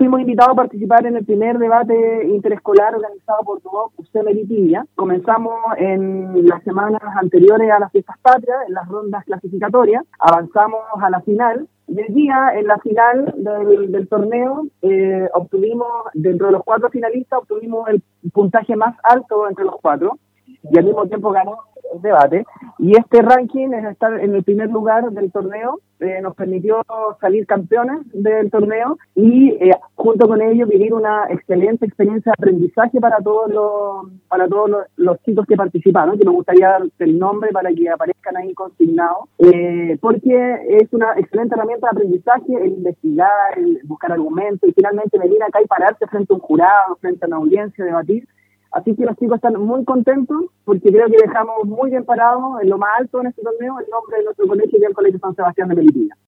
fuimos invitados a participar en el primer debate interescolar organizado por Duoc UC Melipilla. Comenzamos en las semanas anteriores a las fiestas patrias, en las rondas clasificatorias, avanzamos a la final. Y el día, en la final del torneo, obtuvimos, dentro de los 4 finalistas, obtuvimos el puntaje más alto entre los 4, y al mismo tiempo ganó el debate. Y este ranking, es estar en el primer lugar del torneo, nos permitió salir campeones del torneo y junto con ello vivir una excelente experiencia de aprendizaje para todos los chicos que participaron, que me gustaría dar el nombre para que aparezcan ahí consignados, porque es una excelente herramienta de aprendizaje, el investigar, el buscar argumentos y finalmente venir acá y pararse frente a un jurado, frente a una audiencia, debatir. Así que los chicos están muy contentos porque creo que dejamos muy bien parado en lo más alto en este torneo el nombre de nuestro colegio, que es el Colegio San Sebastián de Melipilla.